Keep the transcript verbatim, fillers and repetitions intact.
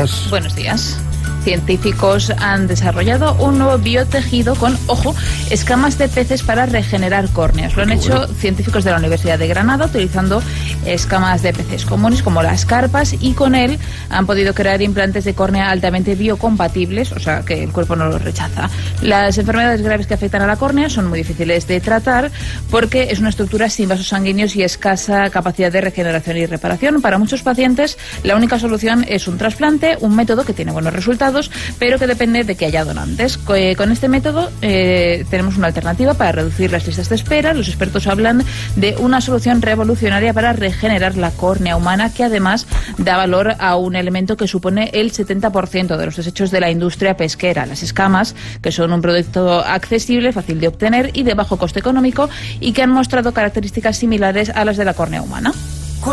días. Buenos días. Científicos han desarrollado un nuevo biotejido con, ojo, escamas de peces para regenerar córneas. Lo han hecho bueno. científicos de la Universidad de Granada utilizando escamas de peces comunes como las carpas, y con él han podido crear implantes de córnea altamente biocompatibles, o sea que el cuerpo no los rechaza. Las enfermedades graves que afectan a la córnea son muy difíciles de tratar porque es una estructura sin vasos sanguíneos y escasa capacidad de regeneración y reparación. Para muchos pacientes la única solución es un trasplante, un método que tiene buenos resultados, pero que depende de que haya donantes. Con este método eh, tenemos una alternativa para reducir las listas de espera. Los expertos hablan de una solución revolucionaria para regenerar la córnea humana, que además da valor a un elemento que supone el setenta por ciento de los desechos de la industria pesquera, las escamas, que son un producto accesible, fácil de obtener y de bajo coste económico, y que han mostrado características similares a las de la córnea humana.